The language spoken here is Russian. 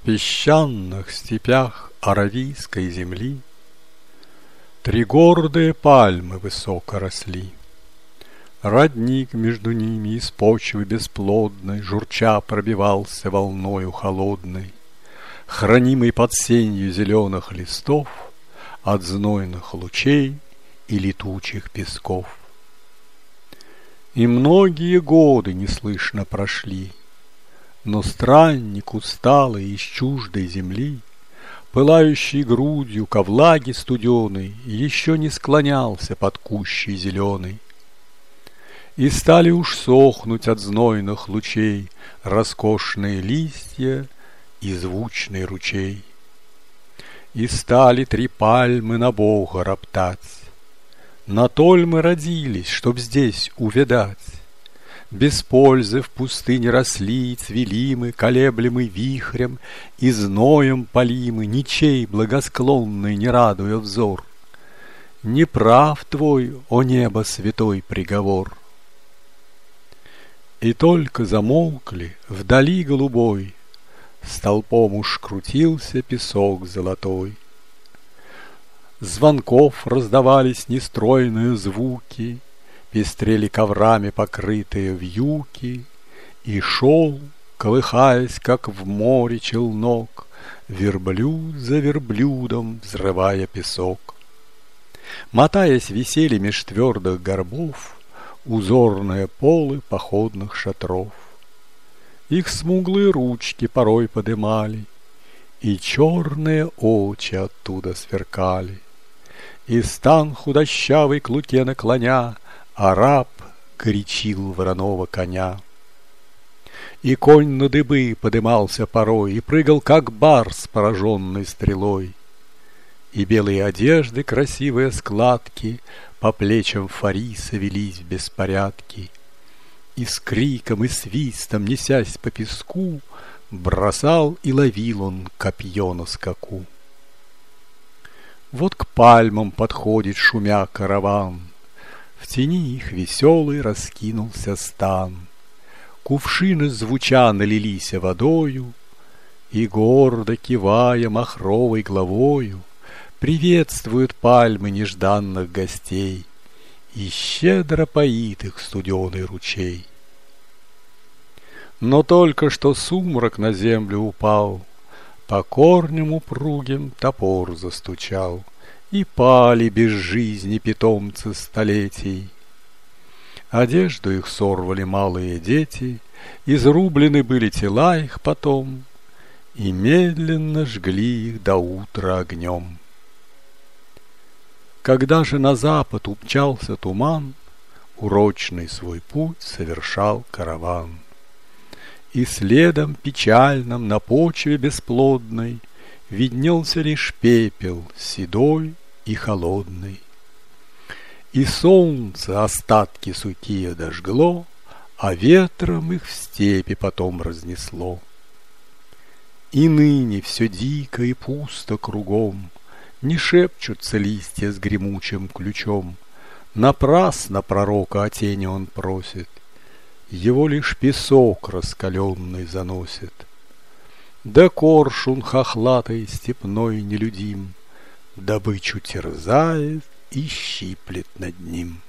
песчаных степях аравийской земли три гордые пальмы высоко росли. Родник между ними из почвы бесплодной журча пробивался волною холодной, хранимый под сенью зеленых листов от знойных лучей и летучих песков. И многие годы неслышно прошли, но странник, усталый из чуждой земли, пылающий грудью ко влаге студеной, еще не склонялся под кущей зеленой. И стали уж сохнуть от знойных лучей роскошные листья и звучный ручей. И стали три пальмы на Бога роптать: на толь мы родились, чтоб здесь увядать. Без пользы в пустыне росли и цвели мы, колеблемы вихрем и зноем полимы, ничей благосклонный не радуя взор. Не прав твой, о небо, святой приговор. И только замолкли вдали голубой, столпом уж крутился песок золотой. Звонков раздавались нестройные звуки, пестрели коврами покрытые вьюки, и шел, колыхаясь, как в море челнок, верблюд за верблюдом, взрывая песок. Мотаясь, висели меж твердых горбов узорные полы походных шатров. Их смуглые ручки порой подымали, и черные очи оттуда сверкали. И стан худощавый к луке наклоня, араб горячил вороного коня. И конь на дыбы подымался порой и прыгал, как барс, пораженный стрелой. И белые одежды, красивые складки по плечам Фариса велись в беспорядке. И с криком и свистом, несясь по песку, бросал и ловил он копье на скаку. Вот к пальмам подходит шумя караван, в тени их веселый раскинулся стан. Кувшины звуча налились водою, и гордо кивая махровой главою приветствуют пальмы нежданных гостей, и щедро поит их студеный ручей. Но только что сумрак на землю упал, по корням упругим топор застучал, и пали без жизни питомцы столетий. Одежду их сорвали малые дети, изрублены были тела их потом, и медленно жгли их до утра огнем. Когда же на запад умчался туман, урочный свой путь совершал караван. И следом печальным на почве бесплодной виднелся лишь пепел седой и холодный. И солнце остатки сухие дожгло, а ветром их в степи потом разнесло. И ныне все дико и пусто кругом, не шепчутся листья с гремучим ключом. Напрасно пророка о тени он просит, его лишь песок раскаленный заносит. Да коршун хохлатый степной нелюдим добычу терзает и щиплет над ним.